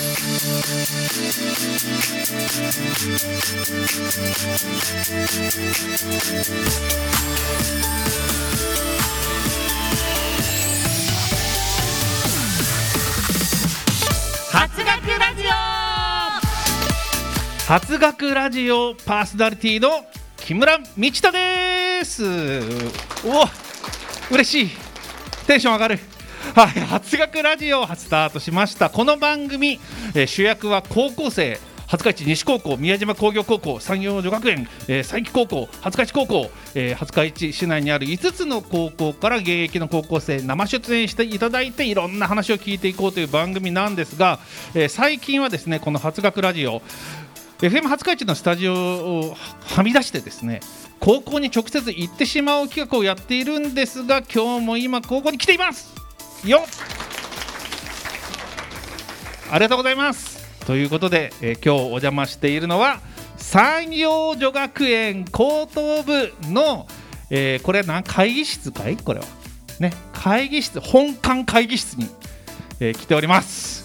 発学ラジオ、 発学ラジオパーソナリティの木村道人です。お、嬉しい、テンション上がる。はい、発学ラジオスタートしました。この番組、主役は高校生、廿日市西高校、宮島工業高校、産業女学園、佐伯高校、廿日市高校、廿日市市内にある5つの高校から現役の高校生生出演していただいて、いろんな話を聞いていこうという番組なんですが、最近はですね、この発学ラジオFM 廿日市のスタジオをはみ出してですね、高校に直接行ってしまう企画をやっているんですが、今日も今高校に来ていますよ。ありがとうございます。ということで、今日お邪魔しているのは産業女学園高等部の、これは会議室かい、これはね、会議室、本館会議室に、来ております。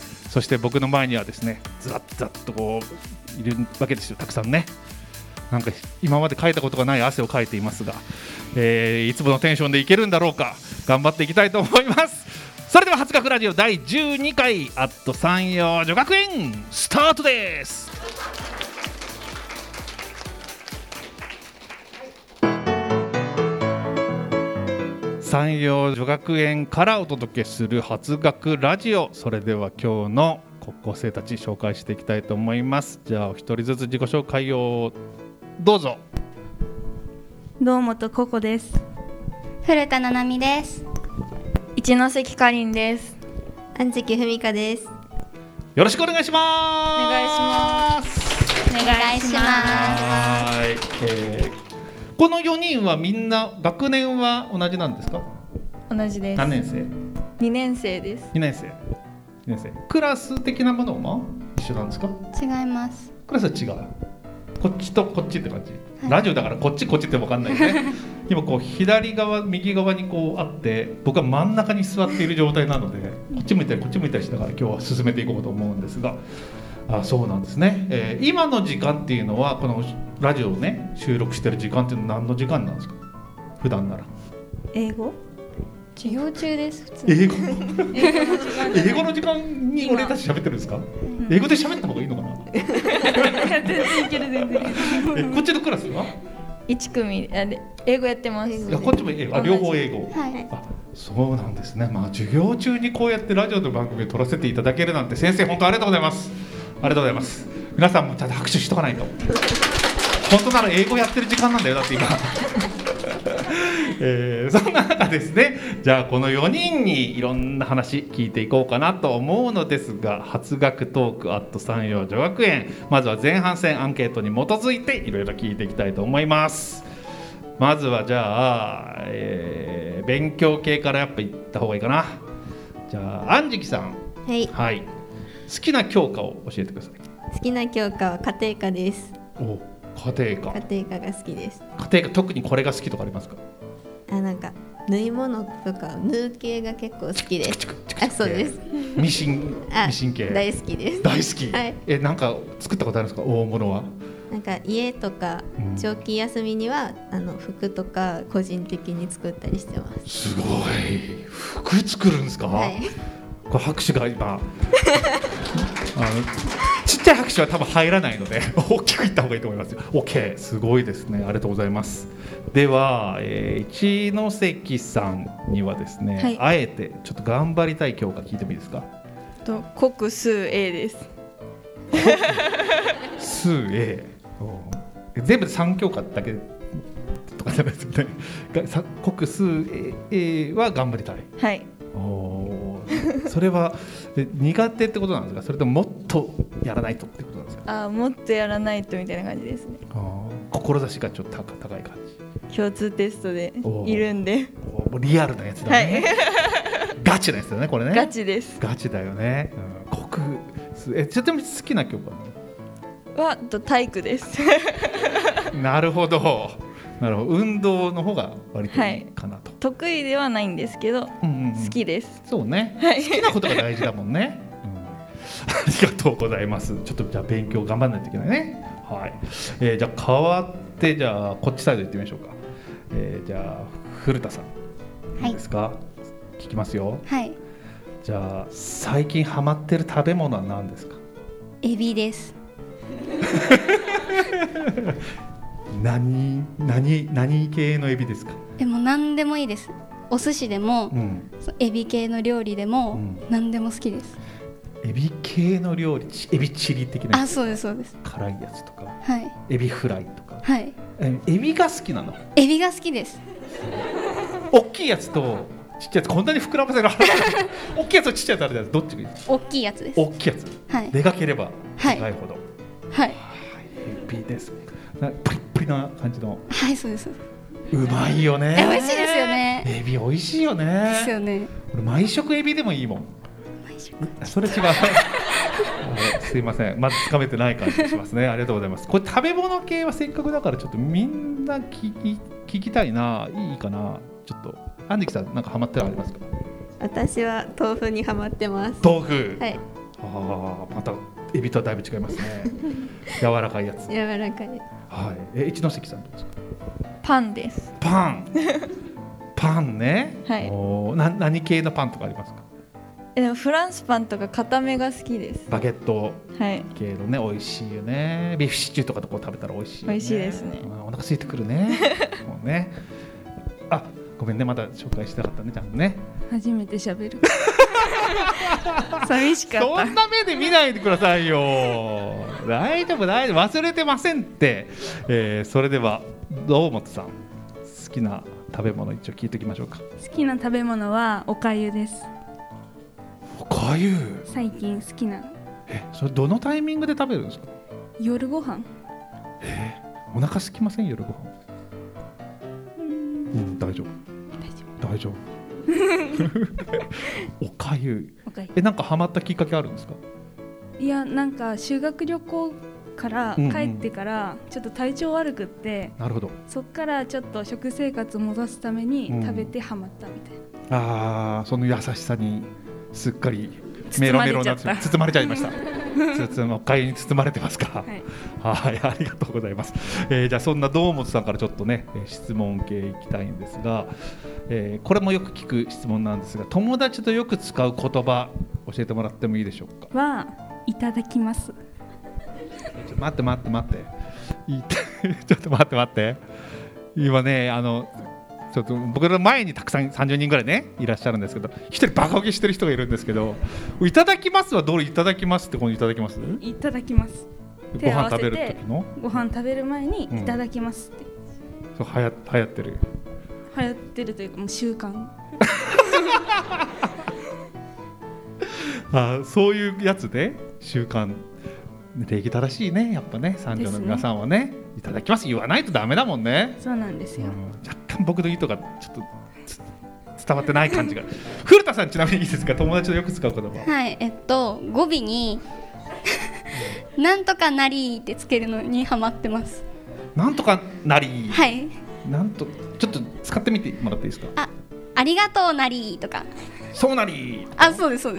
そして僕の前にはですね、ずらっずらっとこういるわけですよ。たくさんね、なんか今までかいたことがない汗をかいていますが、いつものテンションでいけるんだろうか。頑張っていきたいと思います。それでは発学ラジオ第12回アット産業女学園スタートです。産業女学園からお届けする発学ラジオ。それでは今日の高校生たち紹介していきたいと思います。じゃあお一人ずつ自己紹介をどうぞ。 堂本ココです。 古田七海です。 一ノ関かりんです。 安月文香です。 よろしくお願いします。 お願いします。 お願いします。 はい、この4人はみんな学年は同じなんですか？ 同じです。 何年生 2年生です。 2年生。2年生。クラス的なものも一緒なんですか？ 違います。 クラスは違う。こっちとこっちって感じ、 はい、 ラジオだからこっちこっちって分かんないよね今こう左側右側にこうあって、僕は真ん中に座っている状態なので、こっち向いたりこっち向いたりしながら今日は進めていこうと思うんですが、そうなんですね。今の時間っていうのはこのラジオをね収録してる時間っていうのは何の時間なんですか？普段なら英語授業中です。普通英語英語の時間に俺たち喋ってるんですか？英語で喋った方がいいのかな全然いける、全然いけるこっちのクラスは 1組英語やってます。 いやこっちも英語、両方英語、 はい、 そうなんですね。授業中にこうやってラジオの番組を撮らせていただけるなんて、先生本当ありがとうございます。ありがとうございます。皆さんもちゃんと拍手しとかないと。本当なら英語やってる時間なんだよ、だって今そんな中ですね、じゃあこの4人にいろんな話聞いていこうかなと思うのですが、発学トークアット産業女学園、まずは前半戦アンケートに基づいていろいろ聞いていきたいと思います。まずはじゃあ、勉強系からやっぱ行った方がいいかな。じゃあ安食さん、 はい、 はい、好きな教科を教えてください。 好きな教科は家庭科です。 お、家庭科。 家庭科が好きです。 家庭科、特にこれが好きとかありますか？ なんか縫い物とか縫う系が結構好きです。そうです。 ミシン系大好きです。 大好き、はい、なんか作ったことあるんですか？大物はなんか家とか長期休みには、服とか個人的に作ったりしてます。 すごい、服作るんですか？はい、これ拍手が今ちっちゃい拍手は多分入らないので大きくいった方がいいと思いますよ。 OK、 すごいですね、ありがとうございます。では、一ノ関さんにはですね、はい、あえてちょっと頑張りたい教科聞いてもいいですか？ 国数 A です数 A、 全部で3教科だけとかじゃないですよね国数 A は頑張りたい。 はい。 それは苦手ってことなんですか？それとももっとやらないとってことなんですか？ もっとやらないとみたいな感じですね。 志がちょっと高い感じ。 共通テストでいるんで、 リアルなやつだね、はい、ガチなやつだねこれね。 ガチです。 ガチだよね、国数。ちょっと好きな教科は体育ですなるほどなるほど、運動の方が割といいかなと、はい、 得意ではないんですけど、好きです。 そうね、 はい、 好きなことが大事だもんね、 りがとうございます。ちょっとじゃあ勉強頑張らないといけないね。はい。じゃあ変わってじゃあこっちサイド行ってみましょうか。じゃあ古田さん、いいですか？聞きますよ。 はい。 じゃあ最近ハマってる食べ物は何ですか？ エビです。 何系のエビですか？ でも何でもいいです。お寿司でも、エビ系の料理でも、何でも好きです。 エビ系の料理、エビチリ的なやつ。 そうですそうです。 辛いやつとか、 はい、 エビフライとか、 はい、 エビが好きなの？ エビが好きです。 大きいやつとちっちゃいやつ、こんなに膨らませる大きいやつとちっちゃいやつあるじゃないですか。どっちがいいですか？ 大きいやつです。 大きいやつ、 はい、 でかければでかいほど、 はい、 エビです。プリップリな感じの。 はい、そうです。 うまいよね。 美味しいですよね。 エビ美味しいよね。 ですよね。 俺毎食エビでもいいもん。 毎食。 それ違う。すいません、まだつかめてない感じしますね。ありがとうございます。これ食べ物系はせっかくだからちょっとみんな聞きたいな。いいかな。ちょっとアンディキさんなんかハマってるのありますか？ 私は豆腐にハマってます。 豆腐。 はい。 またエビとはだいぶ違いますね。柔らかいやつ。 柔らかい。 はい。一ノ関さんどうですか？ パンです。 パンね。 はい。 何系のパンとかありますか？ でもフランスパンとか固めが好きです。 バゲット系のね、美味しいよね。ビーフシチューとかとこう食べたら美味しいよね。 美味しいですね。 お腹空いてくるね。もうね。ごめんね、まだ紹介してなかったね、ちゃんとね。初めて喋る。寂しかった。そんな目で見ないでくださいよ。大丈夫忘れてませんって。それでは堂本さん、好きな食べ物一応聞いておきましょうか。 好きな食べ物はおかゆです。 おかゆ。 最近好きな。 それどのタイミングで食べるんですか？夜ご飯。お腹空きません？夜ご飯。大丈夫。おかゆ。なんかハマったきっかけあるんですか？いや、なんか修学旅行から帰ってからちょっと体調悪くって、なるほど。そっからちょっと食生活を戻すために食べてハマったみたいな。その優しさにすっかりメロメロになって包まれちゃいました。おかゆに包まれてますか？はい、ありがとうございます。じゃあそんな堂本さんからちょっとね質問系いきたいんですが、これもよく聞く質問なんですが、友達とよく使う言葉教えてもらってもいいでしょうか？いただきます。待ってちょっと待って今ねちょっと僕の前にたくさん30人ぐらいねいらっしゃるんですけど、一人バカ受けしてる人がいるんですけど、いただきますはどれ？いただきますってこのいただきます？いただきます。ご飯食べる時の？ご飯食べる前にいただきますって。そう流行ってる。流行ってるというかもう習慣。そういうやつで習慣。礼儀正しいね、やっぱね、三女の皆さんはね、いただきます言わないとダメだもんね。そうなんですよ。若干僕の意図がちょっと伝わってない感じが。古田さんちなみにいいですか？友達とよく使う言葉。はい、語尾になんとかなりってつけるのにハマってます。なんとかなり。はい。ちょっと使ってみてもらっていいですか？ありがとうなりとか。そうなり。そうです。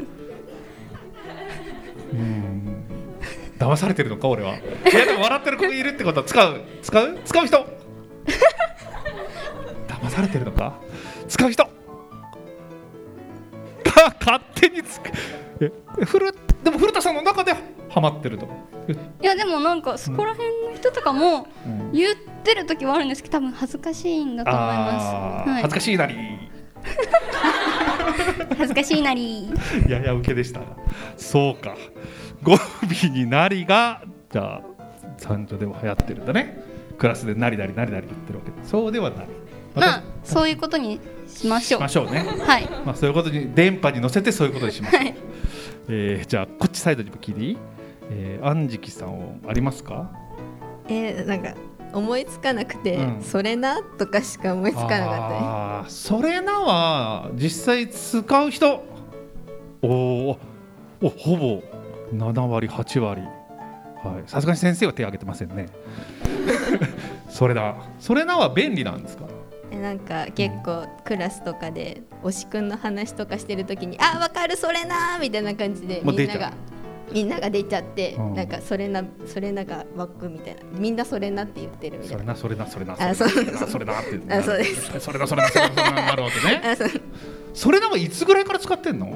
騙されてるのか俺は。いやでも笑ってる子がいるってことは使う人。騙されてるのか？使う人。勝手にでも古田さんの中でハマってると。いやでもなんかそこら辺の人とかも言ってる時はあるんですけど、多分恥ずかしいんだと思います。恥ずかしいなり。恥ずかしいなり。や受けでした。そうか。語尾になりがじゃあ三女でも流行ってるんだね。クラスでなり言ってるわけ。そうではない。そういうことにしましょうね。はい。そういうことに電波に乗せてそういうことにしましょう。はい、じゃあこっちサイドにも聞いていい？アンジキさんありますか？なんか思いつかなくて、それなとかしか思いつかなかった。それなは実際使う人ほぼ7割8割。さすがに先生は手を挙げてませんね。それなは便利なんですか？なんか結構クラスとかで推しくんの話とかしてるときにわかるそれなみたいな感じでみんながみんなが出ちゃって、 うんなんかそれながバックみたいな、みんなそれなって言ってるみたいな。 それなってあそうってあそうですそれななるわけね。 あそうそれなんかいつぐらいから使ってんの？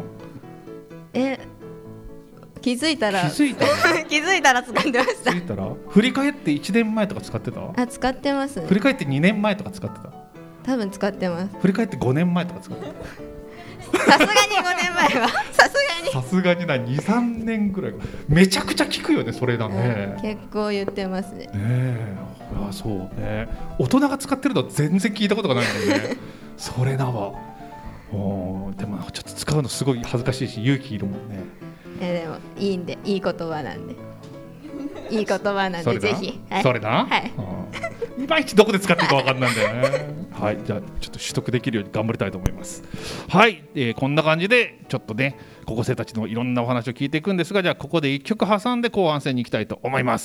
気づいたら気づいたら気づいたら使ってました。 気づいたら振り返って1年前とか使ってた？ あ、使ってますね。 振り返って2年前とか使ってた？ 多分使ってます。 振り返って5年前とか使ってた？ さすがに5年前はさすがに2、3年ぐらいめちゃくちゃ聞くよねそれだね。 結構言ってますね。 ねえ、そうね。大人が使ってるのは全然聞いたことがないんだよね。それなはでもちょっと使うのすごい恥ずかしいし勇気いるもんね。 でもいいんで、いい言葉なんでぜひ。 それな、 はい、 いまいちどこで使っていいか分かんないんだよね。はい、じゃあちょっと取得できるように頑張りたいと思います。はい、こんな感じでちょっとね高校生たちのいろんなお話を聞いていくんですが、じゃあここで1曲挟んで後半戦に行きたいと思います。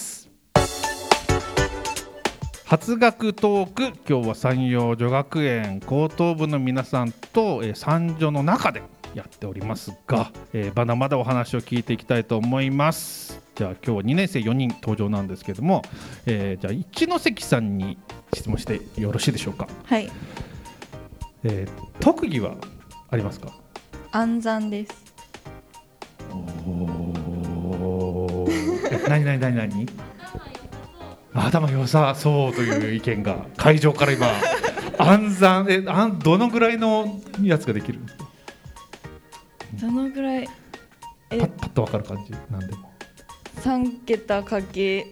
初学トーク、今日は山陽女学園高等部の皆さんと三女の中でやっておりますが、まだまだお話を聞いていきたいと思います。じゃあ今日は2年生4人登場なんですけども、じゃあ一ノ関さんに質問してよろしいでしょうか。 はい、 特技はありますか？ 暗算です。 何頭良さそうという意見が会場から今暗算どのぐらいのやつができるんですか？ どのぐらいパッと分かる感じ。なんでも 3桁かけ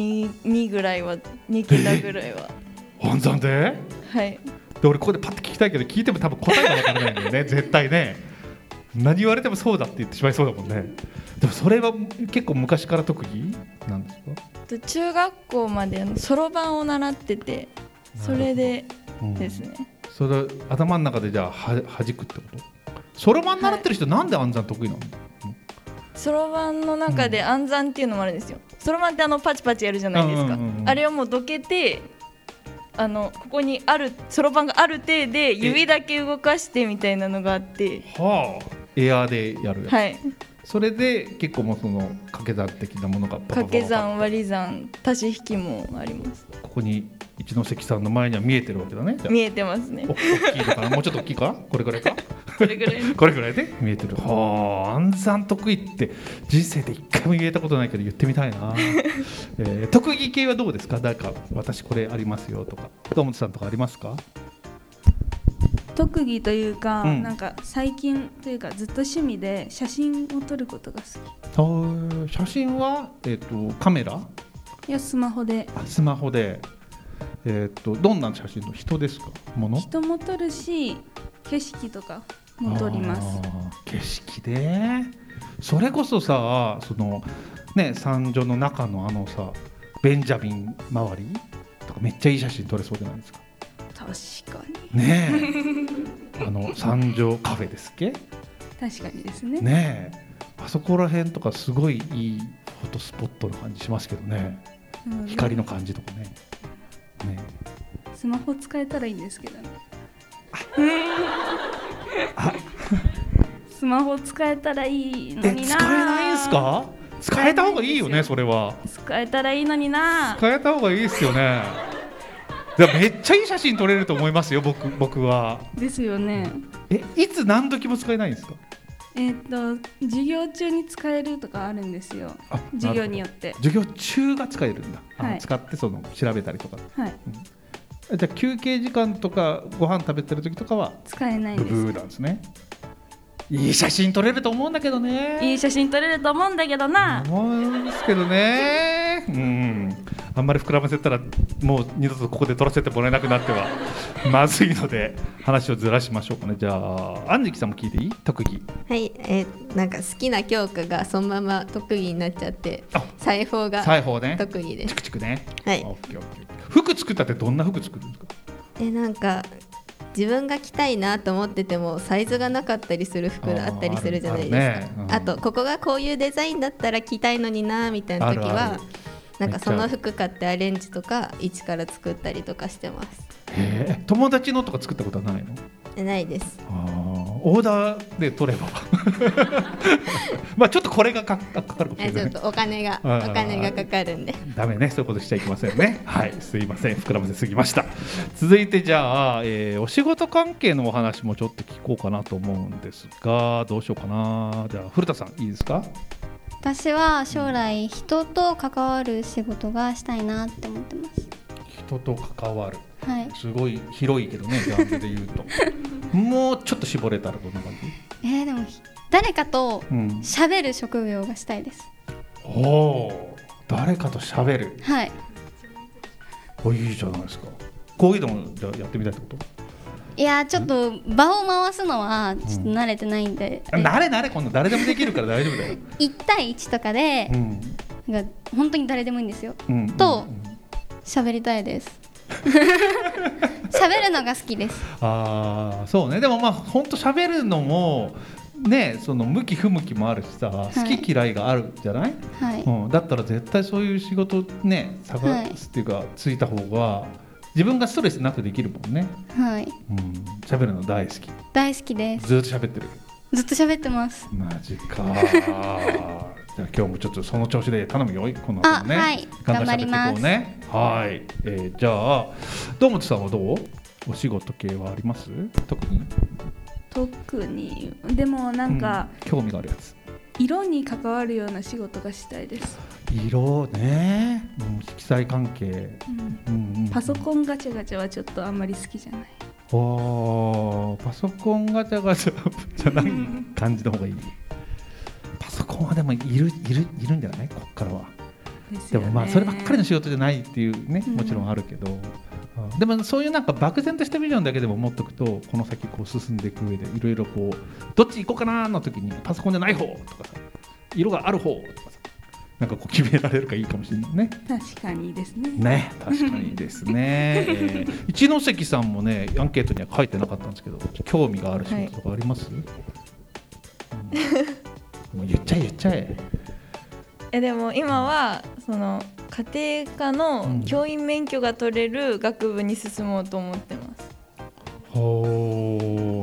2ぐらいは2桁ぐらいは暗算で？ はいで俺ここでパッと聞きたいけど聞いても多分答えが分からないんだよね絶対ね。何言われてもそうだって言ってしまいそうだもんね。でもそれは結構昔から特技なんですか？ 中学校までそろばんを習ってて、それでですね、 それ頭の中でじゃあ弾くってこと？そろばん習ってる人、なんで暗算得意なの？ そろばんの中で暗算っていうのもあるんですよ。そろばんってパチパチやるじゃないですか、あれをもうどけてここにあるそろばんがある程で指だけ動かしてみたいなのがあって、 エアーでやるやつ。 はい、 それで結構もうその掛け算的なものが掛け算割り算足し引きもあります。 ここに一ノ関さんの前には見えてるわけだね。 見えてますね。 大きいのかなもうちょっと大きいかこれぐらいかこれぐらいこれぐらいで見えてる。暗算得意って人生で一回も言えたことないけど言ってみたいな。特技系はどうですか？誰か私これありますよとか堂本さんとかありますか？ 特技というか、なんか最近というかずっと趣味で写真を撮ることが好き。 写真は、カメラ？ いやスマホで。 スマホで。どんな写真の人ですか？ 人も撮るし景色とかも撮ります。 景色でそれこそさそのね三女の中のさベンジャミン周りとかめっちゃいい写真撮れそうじゃないですか？ 確かにねえ三条カフェですっけ？ 確かにですね。 ねえあそこら辺とかすごいいいフォトスポットの感じしますけどね、光の感じとかね。 スマホ使えたらいいんですけどね。スマホ使えたらいいのにな。 使えないんすか？使えた方がいいよね。それは使えたらいいのにな。 使えた方がいいですよね。めっちゃいい写真撮れると思いますよ。僕はですよね。 いつ何時も使えないんですか？ 授業中に使えるとかあるんですよ。授業によって授業中が使えるんだ。 はい、 使って調べたりとか、 はいじゃあ休憩時間とかご飯食べてる時とかは使えないです。 ブブーなんですね。いい写真撮れると思うんだけどね。 いい写真撮れると思うんだけどな。 思うんですけどね。あんまり膨らませたらもう二度とここで撮らせてもらえなくなってはまずいので話をずらしましょうかね。じゃあ安食さんも聞いていい？特技。 はい、なんか好きな教科がそのまま特技になっちゃって裁縫が特技です。 チクチクね。 はい。 服作ったってどんな服作るんですか？ なんか自分が着たいなと思っててもサイズがなかったりする服があったりするじゃないですか。あとここがこういうデザインだったら着たいのになみたいな時はなんかその服買ってアレンジとか一から作ったりとかしてます。 友達のとか作ったことはないの？ ないです。 オーダーで取ればまあちょっとこれがかかるかもしれない。 ちょっとお金がかかるんでダメね、そういうことしちゃいけませんねはい、すいません、膨らませすぎました。続いてじゃあ、お仕事関係のお話もちょっと聞こうかなと思うんですが、どうしようかな。じゃあ古田さんいいですか。 私は将来人と関わる仕事がしたいなって思ってます。 人と関わる、 はい、 すごい広いけどね、ジャンルで言うともうちょっと絞れたらどんな感じ。 でも誰かと喋る職業がしたいです、 おお、誰かと喋る。 はい。 いいじゃないですか。こういうのもじゃあやってみたいってこと。 いやちょっと場を回すのはちょっと慣れてないんで、 慣れ今度誰でもできるから大丈夫だよ 1対1とかで、なんか本当に誰でもいいんですよ、と喋りたいです喋るのが好きです。 ああ、そうね。でもまあ本当喋るのもね、その向き不向きもあるしさ、好き嫌いがあるじゃない、はい、だったら絶対そういう仕事ね探すっていうか、ついた方が自分がストレスなくできるもんね。はい。喋るの大好き。 大好きです。 ずっと喋ってる。 ずっと喋ってます。 マジか。じゃあ今日もちょっとその調子で頼むよ。この後もね。はい。 頑張ります。 ね。はい。じゃあ堂本さんはどう？お仕事系はあります？特にでもなんか、 興味があるやつ。 色に関わるような仕事がしたいです。 色ね、色彩関係、 パソコンガチャガチャはちょっとあんまり好きじゃない。 パソコンガチャガチャじゃない感じの方がいい。パソコンはでもいるんじゃない？ここからは。でもまあそればっかりの仕事じゃないっていうね、もちろんあるけど、でもそういうなんか漠然としたビジョンだけでも持っとくと、この先こう進んでいく上でいろいろこうどっち行こうかなの時にパソコンじゃない方とかさ、色がある方とかさ、なんかこう決められるからいいかもしれないね。 確かにですね。 ね、確かにですね。一ノ関さんもね、アンケートには書いてなかったんですけど、興味がある仕事とかあります？もう言っちゃえ。 でも今はその家庭科の教員免許が取れる学部に進もうと思ってます。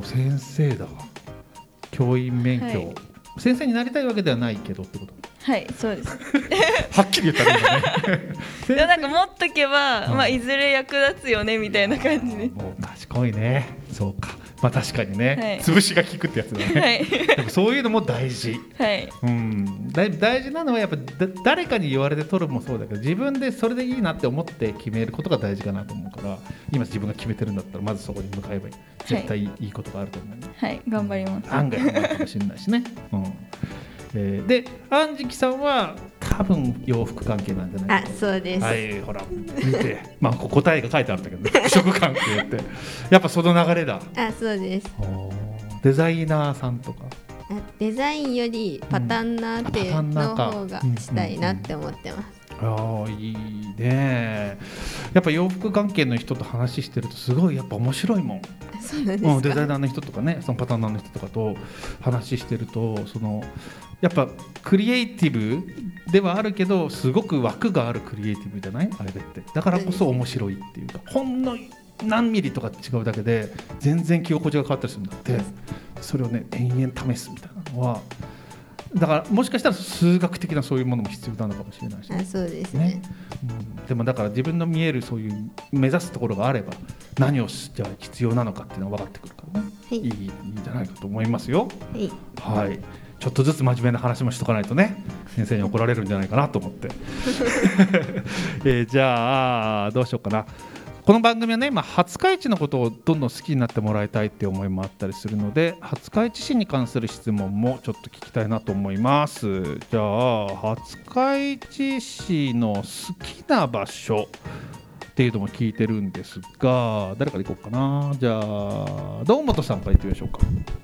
先生だ。教員免許、はい、先生になりたいわけではないけどってこと。 はい、そうですはっきり言ったらいいよねなんか持っとけば、いずれ役立つよねみたいな感じで。 もう賢いね。そうか、まあ確かにね、はい、潰しが効くってやつだね、はい、でもそういうのも大事、はい、大事なのはやっぱ誰かに言われて取るもそうだけど、自分でそれでいいなって思って決めることが大事かなと思うから、今自分が決めてるんだったらまずそこに向かえばいい。絶対いいことがあると思う、 はい、頑張ります。 案外頑張るかもしれないしね、で、安食さんは多分洋服関係なんじゃないか。 そうです。 はい、ほら見て、答えが書いてあるんだけど、ね、服飾関係ってやっぱその流れだ。そうです。デザイナーさんとか。 デザインよりパタンナーっての方がしたいなって思ってます。 いいね。やっぱ洋服関係の人と話してるとすごいやっぱ面白いもん。 そうなんですか。 デザイナーの人とかね、そのパターンナーの人とかと話してると、そのやっぱクリエイティブではあるけどすごく枠があるクリエイティブじゃないあれって。だからこそ面白いっていうか、ほんの何ミリとか違うだけで全然着心地が変わったりするんだって。それをね延々試すみたいなのは、だからもしかしたら数学的なそういうものも必要なのかもしれないし、 そうですね。 でもだから自分の見えるそういう目指すところがあれば、何をじゃあ必要なのかっていうのが分かってくるからね、いいんじゃないかと思いますよ。はい、ちょっとずつ真面目な話もしとかないとね、先生に怒られるんじゃないかなと思ってじゃあどうしようかな。この番組はね、廿日市のことをどんどん好きになってもらいたいって思いもあったりするので、廿日市市に関する質問もちょっと聞きたいなと思います。じゃあ廿日市市の好きな場所っていうのも聞いてるんですが、誰から行こうかな。じゃあ堂本さんから言ってみましょうか。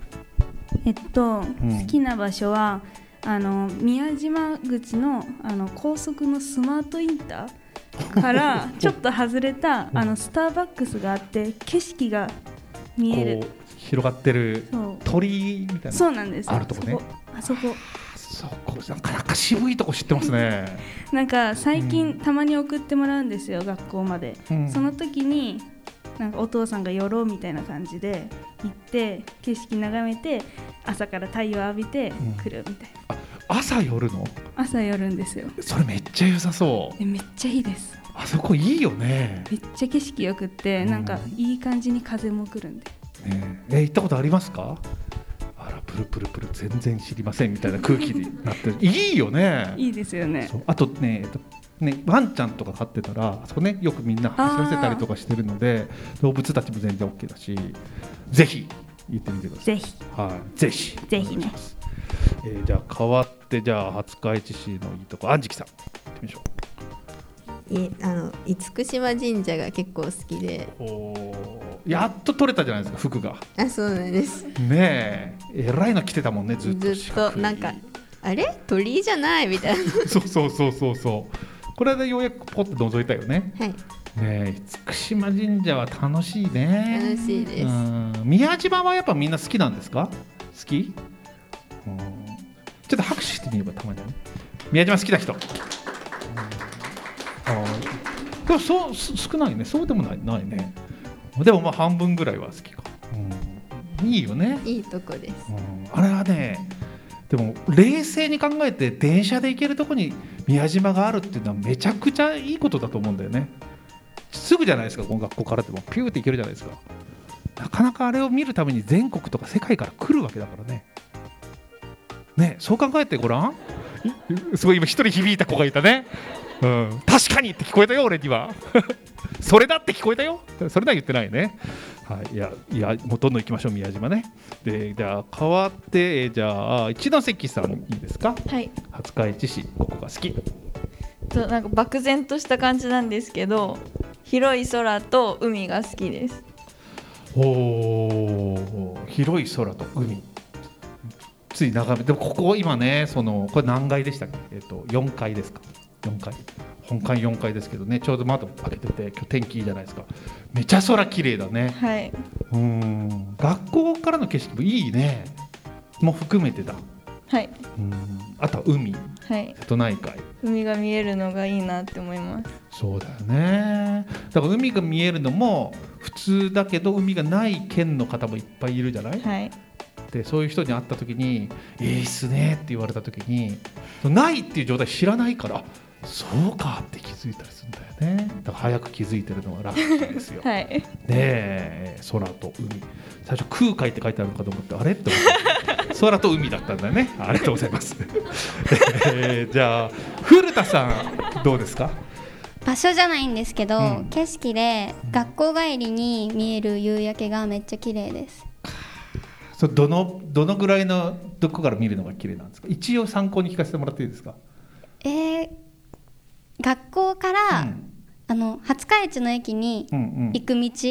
好きな場所は宮島口の高速のスマートインターからちょっと外れたスターバックスがあって、景色が見える、 広がってる鳥みたいな。 そうなんです。 あるとこね。 そこなかなか渋いとこ知ってますね。 なんか最近たまに送ってもらうんですよ、学校まで。その時になんかお父さんが寄ろうみたいな感じで行って景色眺めて朝から太陽浴びて来るみたいな、 朝寄るの？ 朝寄るんですよ。 それめっちゃ良さそう。 めっちゃいいです。 あそこいいよね。 めっちゃ景色よくって、なんかいい感じに風も来るんで、 行ったことありますか？あらプルプルプル全然知りませんみたいな空気になってるいいよね。 いいですよね。 あとねワンちゃんとか飼ってたらあそこねよくみんな走らせたりとかしてるので動物たちも全然 OK だし、ぜひ行ってみてください。 ぜひ、 ぜひぜひね。 じゃあ代わってじゃあ廿日市市のいいとこ安食さん行ってみましょう。 厳島神社が結構好きで、 やっと取れたじゃないですか服が。 そうなんですねえらいの着てたもんねずっとなんかあれ鳥居じゃないみたいなそうこれでようやくポッと覗いたよね。 はい。 ねえ厳島神社は楽しいね。 楽しいです。 宮島はやっぱみんな好きなんですか？好き？ちょっと拍手してみればたまにはね。宮島好きな人。でもそう少ないね。そうでもないね。でもまあ半分ぐらいは好きか。いいよね。 いいとこです。 あれはね、でも冷静に考えて電車で行けるとこに宮島があるっていうのはめちゃくちゃいいことだと思うんだよね。すぐじゃないですか、この学校からでもピューって行けるじゃないですか。なかなかあれを見るために全国とか世界から来るわけだからね。ね、そう考えてごらん。すごい今一人響いた子がいたね。確かにって聞こえたよ俺には。それだって聞こえたよ。それだ言ってないね。いやもうどんどん行きましょう宮島ね。でじゃあ代わってじゃあ一ノ関さんいいですか？ はい。 廿日市市ここが好き。 なんか漠然とした感じなんですけど、広い空と海が好きです。 広い空と海。つい眺めでもここ今ねこれ何階でしたっけ？4階ですか？4階本館4階ですけどね、ちょうど窓開けてて今日天気いいじゃないですか。めちゃ空綺麗だね。 はい。 学校からの景色もいいね。も含めてだ。 はい。 あとは海、 はい、 瀬戸内海海が見えるのがいいなって思います。 そうだよね。だから海が見えるのも普通だけど海がない県の方もいっぱいいるじゃない、 はい、 でそういう人に会った時にいいっすねって言われた時にないっていう状態知らないからそうかって気づいたりするんだよね。だから早く気づいてるのが楽ですよ、 はい、 ねえ空と海最初空海って書いてあるのかと思ってあれって思って空と海だったんだよね。ありがとうございますじゃあ古田さんどうですか？ 場所じゃないんですけど、景色で学校帰りに見える夕焼けがめっちゃ綺麗です。 どのぐらいのどこから見るのが綺麗なんですか？一応参考に聞かせてもらっていいですか？ 学校から、廿日市の駅に行く道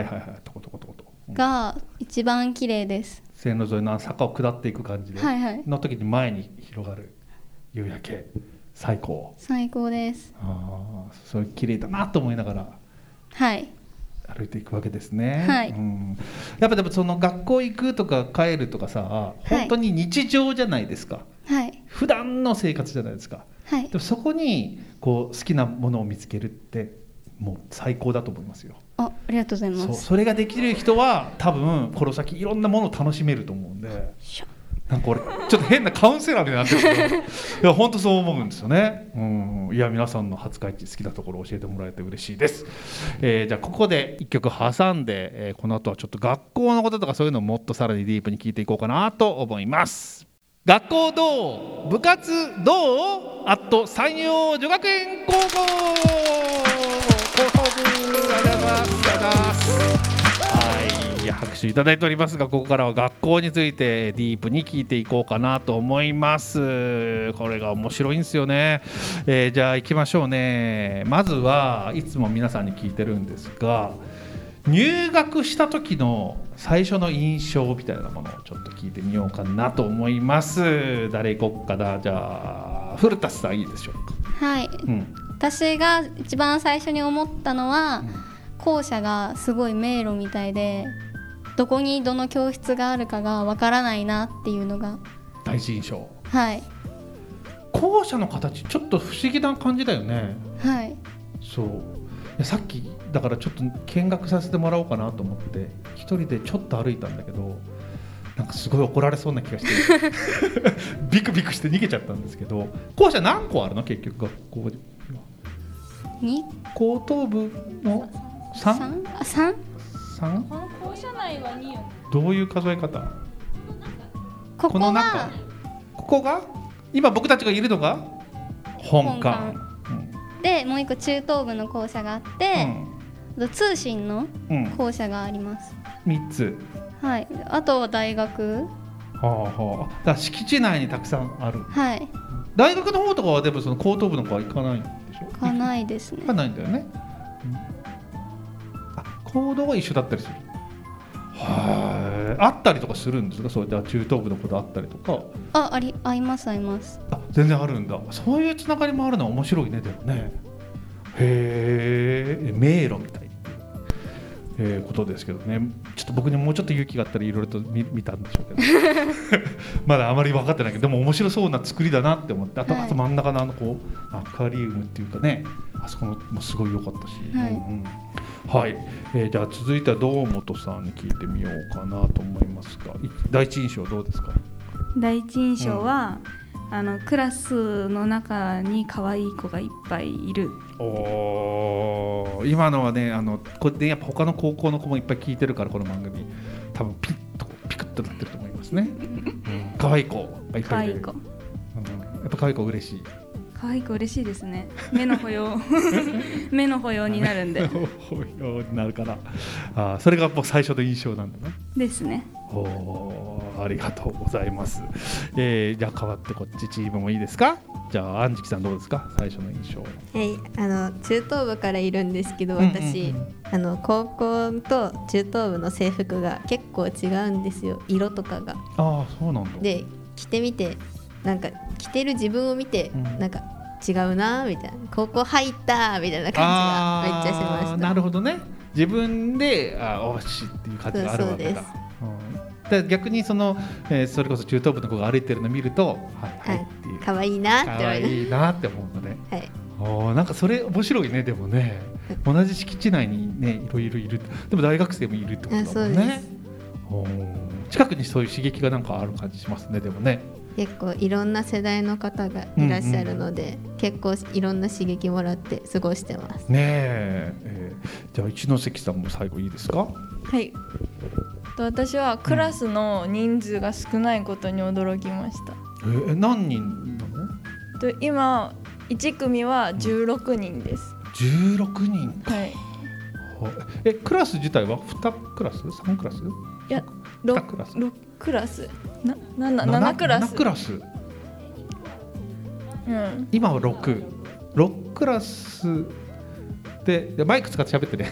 が一番綺麗です。 線路沿いの坂を下っていく感じで、の時に前に広がる夕焼け最高です。 それ綺麗だなと思いながら歩いていくわけですね、やっぱでもその学校行くとか帰るとかさ本当に日常じゃないですか、普段の生活じゃないですか、でもそこにこう好きなものを見つけるってもう最高だと思いますよ。 ありがとうございます。 それができる人は多分この先いろんなものを楽しめると思うんで、なんか俺ちょっと変なカウンセラーになってるけどいや本当そう思うんですよね。いや皆さんの廿日市好きなところを教えてもらえて嬉しいです。じゃあここで一曲挟んで、この後はちょっと学校のこととかそういうのをもっとさらにディープに聞いていこうかなと思います。学校どう？部活どう？山陽女学園高校放送部ありがとうございます。拍手いただいておりますが、ここからは学校についてディープに聞いていこうかなと思います。これが面白いんですよね。じゃあ行きましょうね。まずはいつも皆さんに聞いてるんですが、入学した時の最初の印象みたいなものをちょっと聞いてみようかなと思います。誰行こうかな。じゃあ古田さんいいでしょうか？ はい、私が一番最初に思ったのは、校舎がすごい迷路みたいでどこにどの教室があるかがわからないなっていうのが第一印象。 校舎の形ちょっと不思議な感じだよね。 はい。 そうさっきだからちょっと見学させてもらおうかなと思って一人でちょっと歩いたんだけど、なんかすごい怒られそうな気がしてビクビクして逃げちゃったんですけど、校舎何個あるの結局学校に高等部の 3? 3? 3? この校舎内は2よね。 どういう数え方？ ここの中がここが今僕たちがいるのが本館で、もう一個中等部の校舎があって、あと通信の校舎があります、 3つ。 はい、あとは大学、 だから敷地内にたくさんある。 はい、 大学の方とかはでもその高等部の子は行かないんでしょ？ 行かないですね。 行かないんだよね、行動は一緒だったりする。あったりとかするんですか？そういった中等部の子とあったりとか。 ありますあります。 全然あるんだ。そういうつながりもあるのは面白いね。でもね、迷路みたいってことですけどね。ちょっと僕にもうちょっと勇気があったらいろいろと 見たんでしょうけどまだあまり分かってないけど、でも面白そうな作りだなって思って、あと真ん中のこうアクアリウムっていうかね、あそこもすごい良かったし、はい、じゃあ続いては堂本さんに聞いてみようかなと思いますが、第一印象どうですか？ 第一印象は、クラスの中に可愛い子がいっぱいいる。 今のはね、これでやっぱ他の高校の子もいっぱい聞いてるから、この番組多分ピクッとなってると思いますね。可愛い子がいっぱいいる。やっぱ可愛い子嬉しい。 可愛い子嬉しいですね。目の保養目の保養になるんで。 保養になるから、それがもう最初の印象なんだね。 ですね。 ありがとうございます。じゃあ代わってこっちチームもいいですか？じゃあ安食さんどうですか？最初の印象。 中等部からいるんですけど、私、高校と中等部の制服が結構違うんですよ、色とかが。 そうなんだ。 で着てみて、なんか着てる自分を見て、なんか違うなみたいな、高校入ったみたいな感じがめっちゃしました。 なるほどね。自分でおしっていう感じがあるわけだ。逆にそれこそ中等部の子が歩いてるのを見ると、はいっていう、 可愛いなって可愛いなって思うので、なんかそれ面白いね。でもね、同じ敷地内にねいろいろいる。でも大学生もいるってことだもんね。近くにそういう刺激がなんかある感じしますね。でもね、 結構いろんな世代の方がいらっしゃるので、結構いろんな刺激もらって過ごしてますね。じゃあ一ノ関さんも最後いいですか？ はい、私はクラスの人数が少ないことに驚きました。 何人なの？ 今1組は16人です。 16人か。 はい。 クラス自体は2クラス3クラス？ いや6クラス7クラス。 7クラス、今は6クラスでマイク使って喋ってね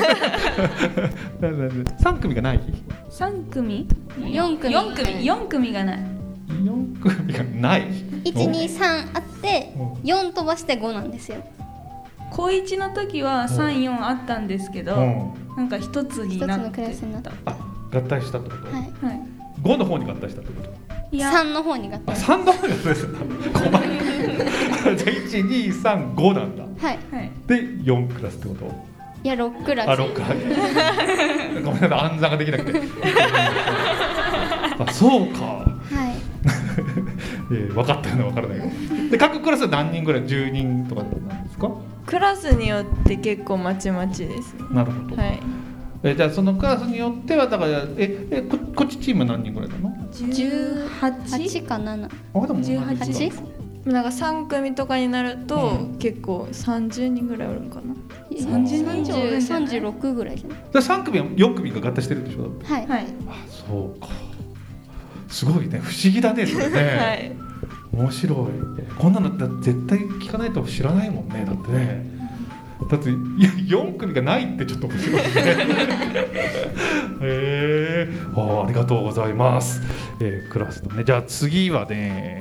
3組がない ？3組 4組がない。 4組がない。 123あって4飛ばして5なんですよ。 高1の時は3、4あったんですけど、なんか一つになってた。 一つのクラスになった。 合体したってこと？ はい。 5の方に合体したってこと？ 3の方に合体。 3の方に合体した。じゃあ1、2、3、5なんだ。 はい。 で4クラスってこと？ いや6クラス。 6クラス。ごめんなさい、暗算ができなくて。そうか。 はい。 分かったような分からないよ。で各クラスは何人ぐらい10人とかなんですか？ クラスによって結構まちまちですね。 なるほど。 はい。 じゃあそのクラスによってはだからこっちチーム何人ぐらいなの ？18か7。 18？ なんか3組とかになると、結構30人ぐらいおるんかな。 36ぐらいじゃない？ で3組は4組が合体してるんでしょ？ はい。 そうか。すごいね、不思議だねそれね。面白い。こんなの絶対聞かないと知らないもんね。だってね。だって4組がないってちょっと面白いねありがとうございます。クラスのね、じゃあ次はね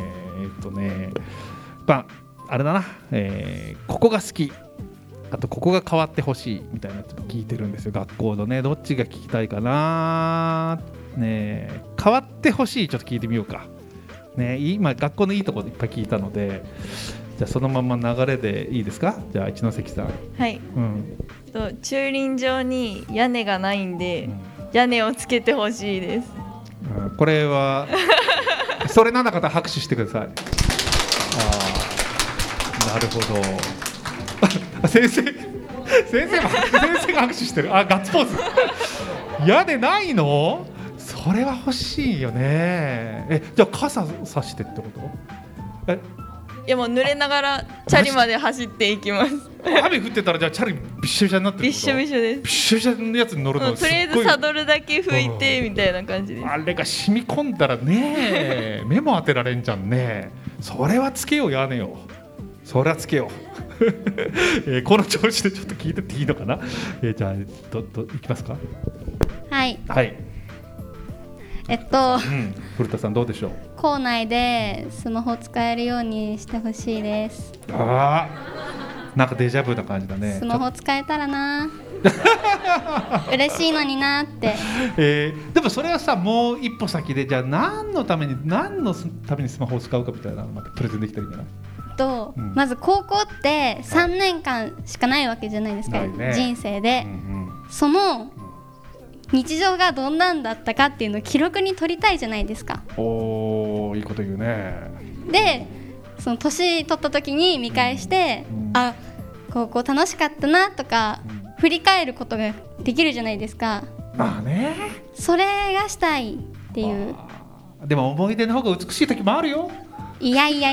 あれだな、ここが好き、あとここが変わってほしいみたいなやつ聞いてるんですよ。学校のね、どっちが聞きたいかなね。変わってほしいちょっと聞いてみようかね。今学校のいいところいっぱい聞いたので、 じゃあそのまま流れでいいですか。じゃあ一ノ関さん。 はい、駐輪場に屋根がないんで、屋根をつけてほしいです。 これはそれなんだ方拍手してください。なるほど先生が拍手してる。ガッツポーズ屋根ないの。それは欲しいよね。じゃあ傘さしてってこと。 いやもう濡れながらチャリまで走っていきます。 雨降ってたらじゃあチャリびっしょびしょになってる。 びっしょびしょです。 びっしょびしょのやつに乗るのとりあえずサドルだけ拭いてみたいな感じです。 あれが染み込んだらね目も当てられんじゃんね。それはつけよう屋根を。それはつけようこの調子でちょっと聞いてっていいのかな。じゃあいきますか。 はいはい。古田さんどうでしょう。 校内でスマホ使えるようにしてほしいです。 なんかデジャブな感じだね。 スマホ使えたらな嬉しいのになって、 でもそれはさもう一歩先で、じゃあ何のためにスマホを使うかみたいなのまたプレゼンできたらいいんじゃない。 まず高校って3年間しかないわけじゃないですか、人生で、その日常がどんなんだったかっていうのを記録に取りたいじゃないですか。 いいこと言うね。 でその年取った時に見返して、高校楽しかったなとか、振り返ることができるじゃないですか。 まあね、 それがしたいっていう。でも思い出の方が美しい時もあるよ。 いや一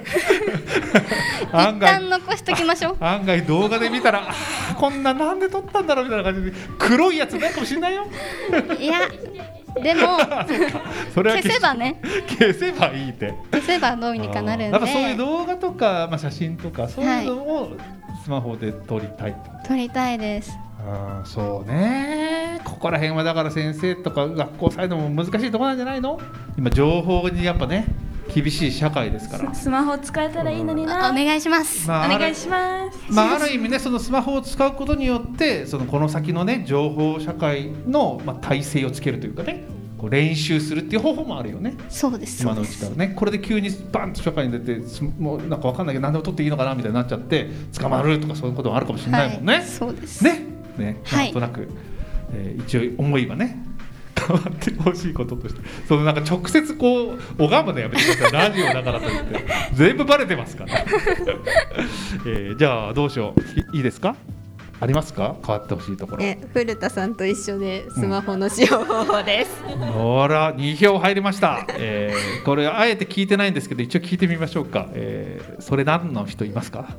旦残しときましょう。 案外動画で見たらこんなんで撮ったんだろうみたいな感じで黒いやつないかもしれないよ。 いやでもそれは消せばね、 消せばいいって、 消せばどうにかなるんで、 そういう動画とか、写真とかそういうのをスマホで撮りたいってこと。 撮りたいです。 そうね。ここら辺はだから先生とか学校サイドも難しいところなんじゃないの。今情報にやっぱね厳しい社会ですから。 スマホ使えたらいいのにな。 お願いします。 お願いします。 ある意味ね、そのスマホを使うことによってこの先のね情報社会の体制をつけるというかね、こう練習するっていう方法もあるよね。 そうです。 今のうちからね。これで急にバンと社会に出てもうなんか分かんないけど何でも取っていいのかなみたいになっちゃって捕まるとかそういうこともあるかもしれないもんね。 そうですね。なんとなく、一応思いはね変わってほしいこととして、なんか直接こう拝むのやめてください。ラジオだからといって全部バレてますから、じゃあどうしよう。いいですか。ありますか。変わってほしいところ。 古田さんと一緒でスマホの使用方法です。 ほら2票入りました。これあえて聞いてないんですけど一応聞いてみましょうか。それ何の人いますか。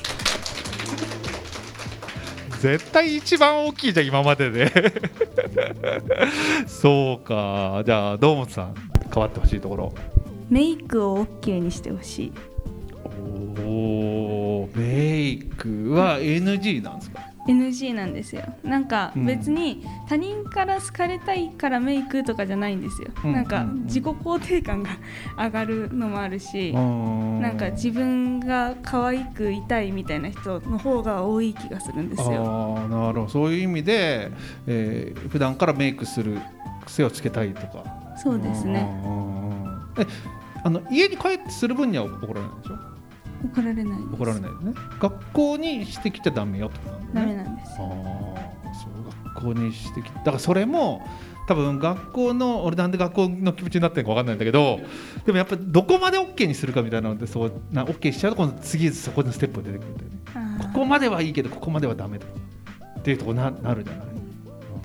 絶対一番大きいじゃん今まででそうか。じゃあ堂本さん変わってほしいところ。 メイクを OK にしてほしい。 メイクは NG なんですか。 NG なんですよ。なんか別に他人から好かれたいからメイクとかじゃないんですよ。なんか自己肯定感が上がるのもあるし、なんか自分が可愛くいたいみたいな人の方が多い気がするんですよ。 なるほど。そういう意味で、普段からメイクする癖をつけたいとか。 そうですね。 家に帰ってする分には怒られないでしょ。 怒られないです。 怒られないですね。学校にしてきちゃダメよとか、 ダメなんです。 そう学校にしてきだからそれも多分学校の俺なんで学校の気持ちになってるか分かんないんだけど、でもやっぱりどこまで OK にするかみたいなのでOK しちゃうと今度次そこのステップが出てくるんだよね。ここまではいいけどここまではダメとかっていうところになるじゃない。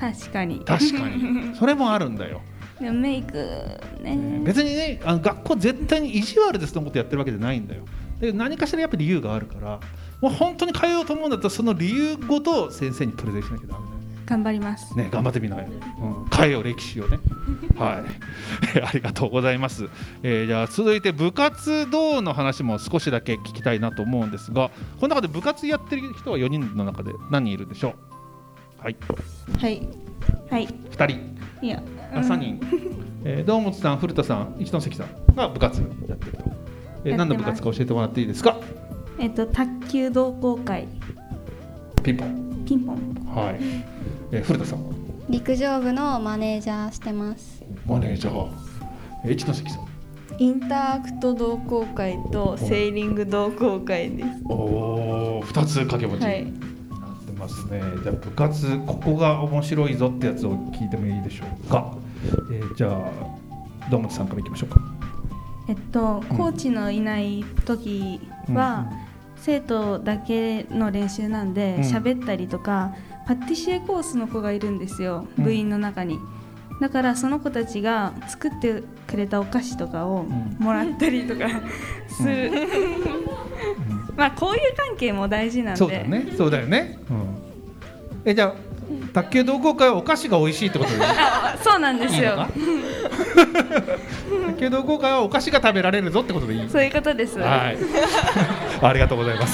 確かにそれもあるんだよ。 でもメイクね、 別にね学校絶対に意地悪ですと思ってやってるわけじゃないんだよ。で何かしらやっぱり理由があるから、もう本当に通おうと思うんだったらその理由ごと先生にプレゼンしなきゃダメだよね。 頑張りますね。頑張ってみなよ、変えよう歴史をねはいありがとうございます。じゃあ続いて部活動の話も少しだけ聞きたいなと思うんですが、この中で部活やってる人は4人の中で何人いるでしょう。はい2人。いや3人堂本さん、古田さん、一ノ関さんが部活やってると。何の部活か教えてもらっていいですか。 卓球同好会。 ピンポン。はい。古田さん。 陸上部のマネージャーしてます。 マネージャー。一ノ関さん。 インターアクト同好会とセーリング同好会です。 おー、2つ掛け持ち、 はい、 なってますね。じゃあ部活ここが面白いぞってやつを聞いてもいいでしょうか。じゃあ堂本さんからいきましょうか。 コーチのいない時は、生徒だけの練習なんで喋ったりとか、パティシエコースの子がいるんですよ、部員の中に。だからその子たちが作ってくれたお菓子とかをもらったりとかする、まあ交友関係も大事なんで。 そうだよね、そうだよね、じゃあ卓球同好会はお菓子が美味しいってことでそうなんですよ。 卓球同好会はお菓子が食べられるぞってことでいい。 そういうことです。 はい。ありがとうございます。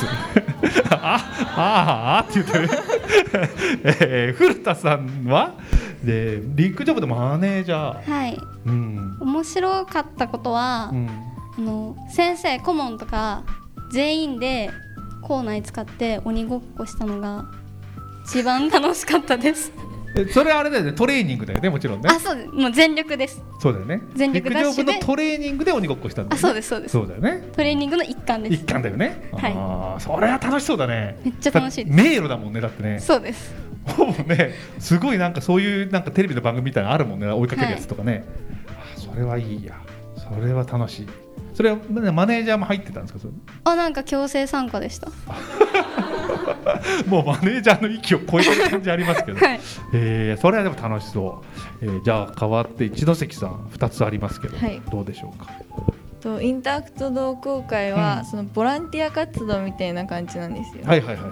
って言ってる。古田さんは陸上部でマネージャー。 はい。面白かったことは、先生顧問とか全員で校内使って鬼ごっこしたのが一番楽しかったです。 それあれだよね、トレーニングだよね、もちろんね。 そうです、もう全力です。 そうだよね。 全力ダッシュで陸上部のトレーニングで鬼ごっこしたんだよね。 そうですそうです。 そうだよね。 トレーニングの一環です。 一環だよね。 はい。 それは楽しそうだね。 めっちゃ楽しいです。 迷路だもんね、だってね。 そうです。 ほぼね、すごいなんかそういうなんかテレビの番組みたいなのあるもんね、追いかけるやつとかね。それはいいや。それは楽しい。それはマネージャーも入ってたんですか。 なんか強制参加でした。 もうマネージャーの域を超えてる感じありますけど、 はい、 それはでも楽しそう。じゃあ代わって一関さん2つありますけど、 はい、 どうでしょうか。 インターアクト同好会は、そのボランティア活動みたいな感じなんですよ。 はいはいはいはい。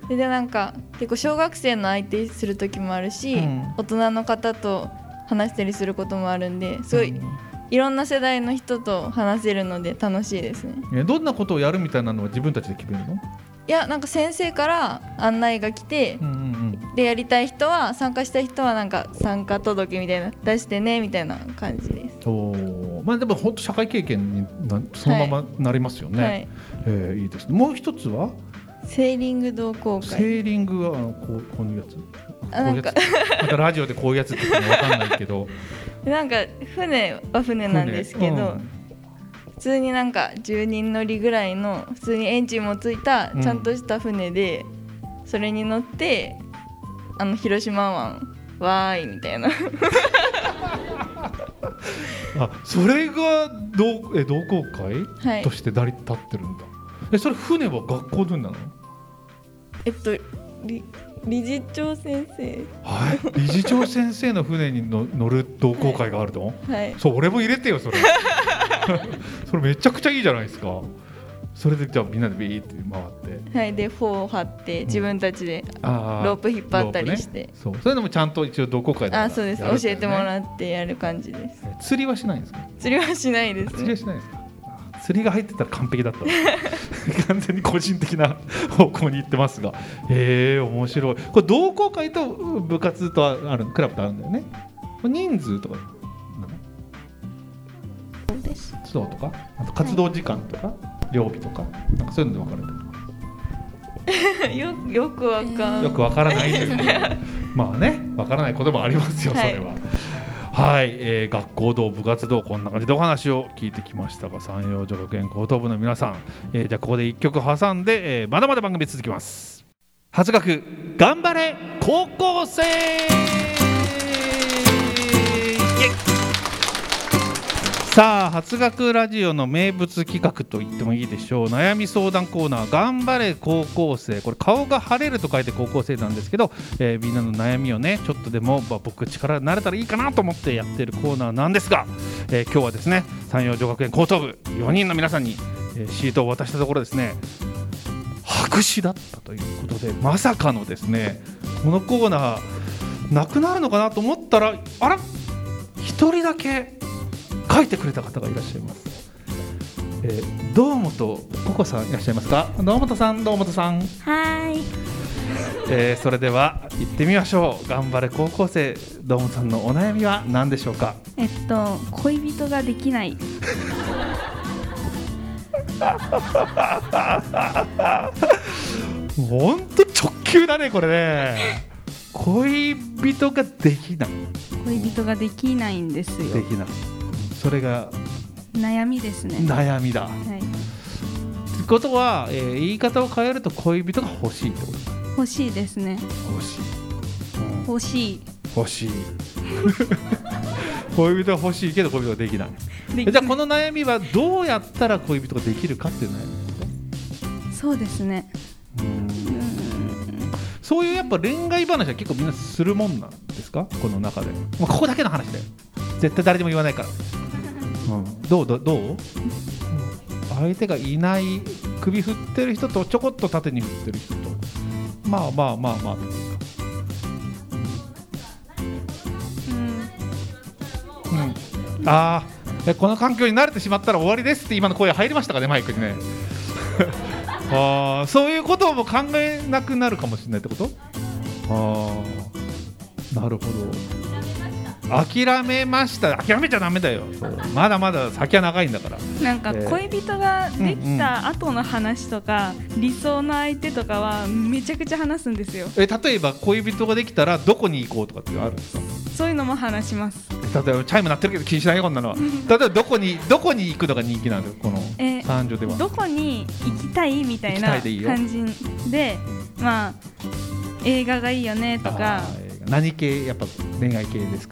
でなんか結構小学生の相手する時もあるし、大人の方と話したりすることもあるんで、すごい、いろんな世代の人と話せるので楽しいですね。 どんなことをやるみたいなのは自分たちで決めるの？ いや、なんか先生から案内が来て、でやりたい人は、参加したい人はなんか参加届みたいな出してねみたいな感じです。 まあでも本当社会経験にそのままなりますよね。はい、いいですね。もう一つはセーリング同好会。 セーリングはこういうやつ。なんかラジオでこういうやつって言っても分かんないけどなんか船は船なんですけど、普通になんか10人乗りぐらいの普通にエンジンもついたちゃんとした船で、それに乗って広島湾わーいみたいなそれが同好会として成り立ってるんだ。それ船は学校でなの？ 理事長先生、 はい、理事長先生の船に乗る同好会があるの？ はい、 そう、俺も入れてよそれそれめちゃくちゃいいじゃないですか。それでじゃあみんなでビーって回って、 はい、で帆を張って自分たちでロープ引っ張ったりして、 そう、それでもちゃんと一応同好会そうです、教えてもらってやる感じです。 釣りはしないんですか？ 釣りはしないですね。 釣りはしないですか？釣りが入ってたら完璧だった完全に個人的な方向に行ってますが、面白い。これ同好会と部活とあるクラブとあるんだよね。人数とかなの？ そうです。 そうとか、あと活動時間とか、曜日とか、なんかそういうので分かれてるよくわかんよくわからないですねまあね、わからないこともありますよ、それは。はい、学校同部活動こんな感じでお話を聞いてきましたが、山陽女学園高等部の皆さん、じゃあここで1曲挟んで、まだまだ番組続きます。初学頑張れ高校生。さあ、初学ラジオの名物企画と言ってもいいでしょう、悩み相談コーナー頑張れ高校生。これ顔が晴れると書いて高校生なんですけど、みんなの悩みをねちょっとでも、僕力になれたらいいかなと思ってやってるコーナーなんですが、今日はですね山陽女学園高等部4人の皆さんに、シートを渡したところですね、白紙だったということで、まさかのですねこのコーナーなくなるのかなと思ったら、あら一人だけ書いてくれた方がいらっしゃいます。堂本ココさんいらっしゃいますか？堂本さん。 はい、 それでは行ってみましょう。頑張れ高校生、堂本さんのお悩みは何でしょうか？ 恋人ができないほんと直球だねこれね。恋人ができない。 恋人ができないんですよ。 できない。それが悩みですね。 悩みだ。 はい。 ってことは、言い方を変えると恋人が欲しいってことか。 欲しいですね。 欲しい。 欲しい。 欲しい。恋人は欲しいけど恋人ができない。じゃあこの悩みはどうやったら恋人ができるかっていう悩みですか？ そうですね。 そういうやっぱ恋愛話は結構みんなするもんなんですか？この中で。ここだけの話で。絶対誰でも言わないから。どう？相手がいない首振ってる人とちょこっと縦に振ってる人とまあというか。この環境に慣れてしまったら終わりですって今の声入りましたかね、マイクにね。そういうことも考えなくなるかもしれないってこと？なるほど。諦めました。諦めちゃダメだよ。まだまだ先は長いんだから。 なんか恋人ができた後の話とか、理想の相手とかはめちゃくちゃ話すんですよ。 例えば恋人ができたらどこに行こうとかってあるんですか？ そういうのも話します。 例えばチャイム鳴ってるけど気にしないよこんなのは。例えばどこに行くのが人気なんだよこの男女では。どこに行きたいみたいな感じで、まあ映画がいいよねとか。 何系？やっぱ恋愛系ですか？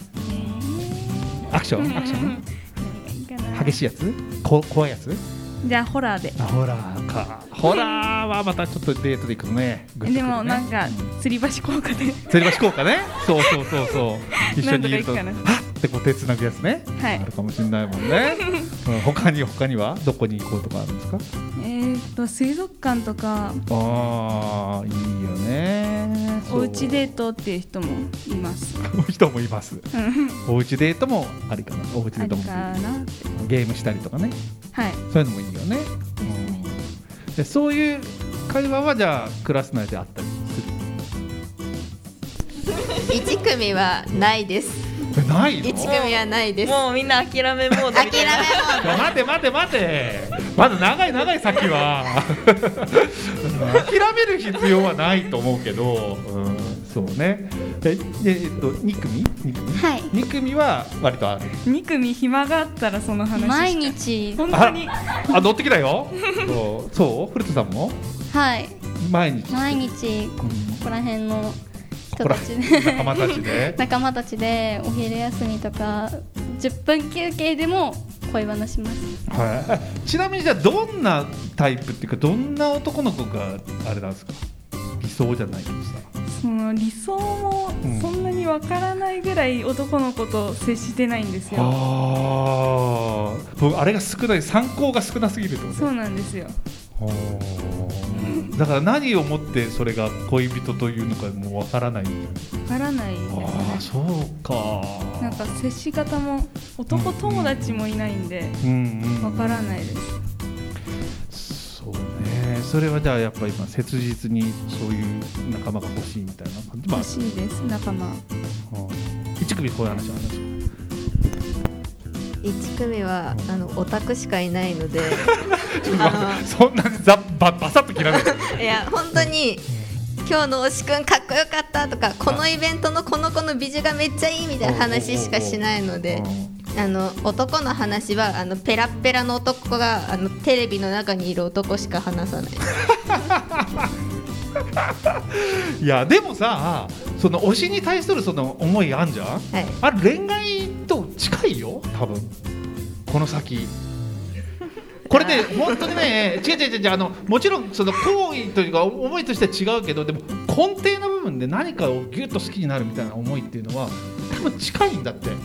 アクション？激しいやつ？怖いやつ？ じゃあホラーで。 ホラーか。ホラーはまたちょっとデートで行くとね。 でもなんか吊り橋効果で。 吊り橋効果ね。そう。一緒にいるとはってこう手つなぐやつね。 はい。 あるかもしれないもんね。他にはどこに行こうとかあるんですか？ 水族館とか。 いいよね。 おうちデートっていう人もいます。 おうちデートもありかな。おうちデートもゲームしたりとかね。 はい。 そういうのもいいよね。でそういう会話はじゃあクラス内であったりする？1組はないです。 ないの？ 1組はないです。 もうみんな諦めモード。 待てまだ長い先は諦める必要はないと思うけど、そうね。2組？ はい。 2組は割とある。 2組暇があったらその話毎日本当に乗ってきたよ。そう古田さんも？ はい。 毎日ここら辺の人たちで仲間たちでお昼休みとか10分休憩でも恋話します。 はい。ちなみにじゃあどんなタイプっていうかどんな男の子があれなんですか？理想じゃないけどさ。 その理想もそんなにわからないぐらい男の子と接してないんですよ。 あれが少ない、参考が少なすぎるってこと？ そうなんですよ。 だから何をもってそれが恋人というのかもうわからない。 わからないですね。 そうか。 なんか接し方も男友達もいないんでわからないです。 そうね。それはじゃあやっぱり今切実にそういう仲間が欲しいみたいな感じもある。 欲しいです仲間。 1組こういう話はあるんですか ？1組はオタクしかいないのでそんなにバサッと切らないいや本当に今日の推しくんかっこよかったとかこのイベントのこの子の美女がめっちゃいいみたいな話しかしないので男の話はペラッペラの男がテレビの中にいる男しか話さないいやでもさその推しに対するその思いあんじゃん、はい、あれ恋愛と近いよ多分この先これで本当にね違うもちろんその行為というか思いとしては違うけどでも根底の部分で何かをギュッと好きになるみたいな思いっていうのは多分近いんだって。い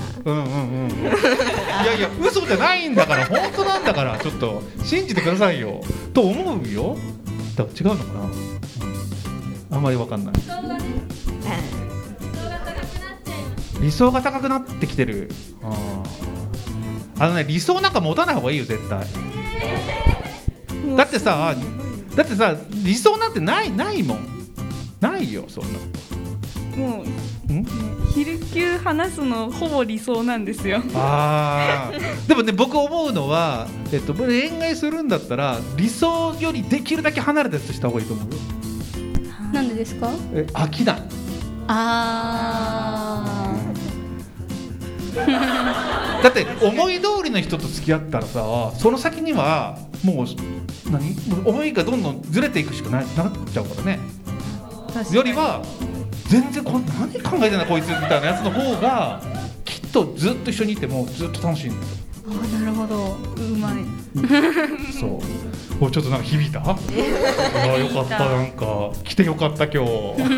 や嘘じゃないんだから本当なんだからちょっと信じてくださいよと思うよ。だから違うのかな、あんまり分かんない。理想が高くなってきてる。理想なんか持たない方がいいよ絶対。だってさ理想なんてないもん。ないよそんな。 もう昼休話すのほぼ理想なんですよ。 でもね僕思うのは、恋愛するんだったら理想よりできるだけ離れたやつした方がいいと思うよ。 なんでですか？ 飽きない。 だって思い通りの人と付き合ったらさ、その先にはもう思いがどんどんずれていくしかなっちゃうからね。よりは全然何考えてんだこいつみたいなやつの方がきっとずっと一緒にいてもずっと楽しいんだよ。 なるほど、うまい。 そうちょっとなんか響いたよかった、なんか来てよかった今日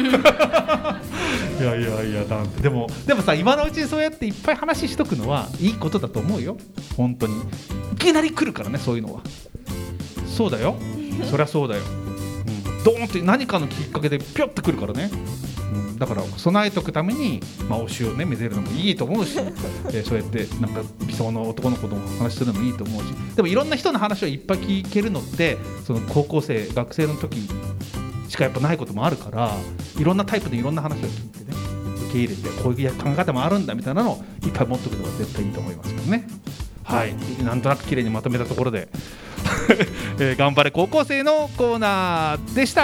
いやなんてでもさ、今のうちにそうやっていっぱい話しとくのはいいことだと思うよ。本当にいきなり来るからね、そういうのは。そうだよ、そりゃそうだよ、ドーンって何かのきっかけでピョッと来るからね。だから備えとくために、推しをねめでるのもいいと思うし、そうやってなんか理想の男の子と話するのもいいと思うし、でもいろんな人の話をいっぱい聞けるのってその高校生学生の時しかやっぱないこともあるから、いろんなタイプでいろんな話を聞いてね、受け入れてこういう考え方もあるんだみたいなのをいっぱい持っておくのが絶対いいと思いますけどね。はい、なんとなく綺麗にまとめたところで頑張れ高校生のコーナーでした。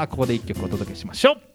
ここで一曲お届けしましょう。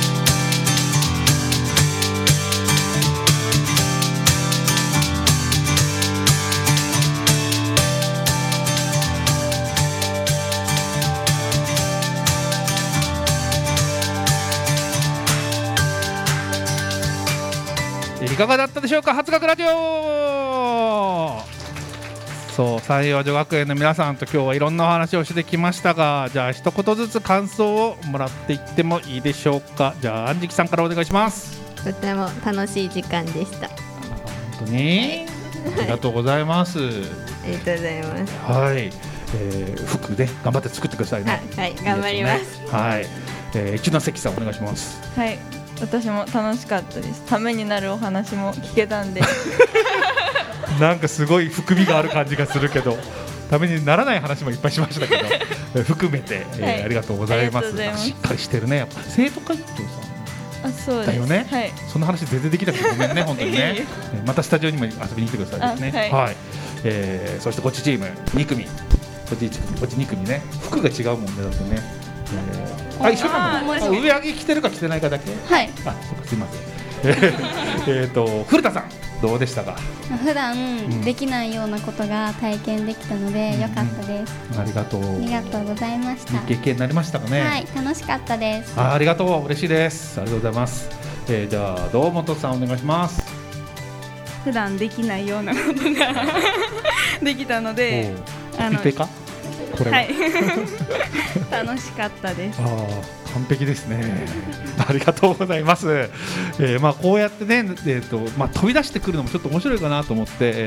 いかがだったでしょうか、初学ラジオ。そう、山陽女学園の皆さんと今日はいろんなお話をしてきましたが、じゃあ一言ずつ感想をもらっていってもいいでしょうか。じゃあ安食さんからお願いします。 とても楽しい時間でした。 本当にありがとうございます。 ありがとうございます。 はい、服で頑張って作ってくださいね。 はい、頑張ります。 はい、一ノ関さんお願いします。 はい、私も楽しかったです。ためになるお話も聞けたんでなんかすごい含みがある感じがするけどためにならない話もいっぱいしましたけど含めて、ありがとうございます。しっかりしてるね、やっぱ生徒会長さんそうですだよね、 はい、 その話全然できなくてごめんね本当にねまたスタジオにも遊びに来てくださいですね。はい、そしてこっちチーム2組、こっち2組ね、服が違うもんね、だってね、一緒なの。上着着てるか着てないかだけ。 はい。 そうか、すいません。古田さんどうでしたか。 普段できないようなことが体験できたので良かったです。 ありがとう。 ありがとうございました。 いい経験になりましたかね。 はい、楽しかったです。 ありがとう、嬉しいです。ありがとうございます。じゃあ堂本さんお願いします。 普段できないようなことができたので、 一平か。これはい楽しかったです。 完璧ですねありがとうございます。こうやってね、飛び出してくるのもちょっと面白いかなと思って、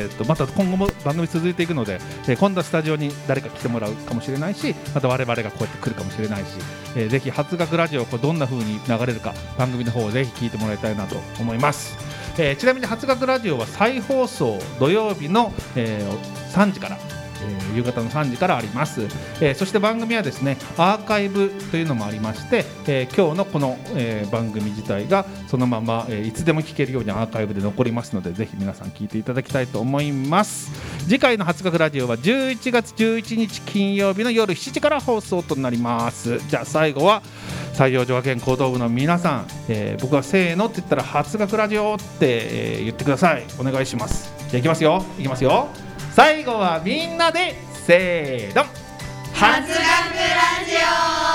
また今後も番組続いていくので、今度はスタジオに誰か来てもらうかもしれないし、また我々がこうやって来るかもしれないし、ぜひ初学ラジオをどんな風に流れるか番組の方をぜひ聞いてもらいたいなと思います。ちなみに初学ラジオは再放送土曜日の、3時から夕方の3時からあります。そして番組はですねアーカイブというのもありまして、今日のこの、番組自体がそのまま、いつでも聞けるようにアーカイブで残りますので、ぜひ皆さん聞いていただきたいと思います。次回の初学ラジオは11月11日金曜日の夜7時から放送となります。じゃあ最後は採用女学園行動部の皆さん、僕がせーのって言ったら初学ラジオって、言ってください。お願いします。じゃあいきますよ、いきますよ。最後はみんなでせーの、 初学ラジオ。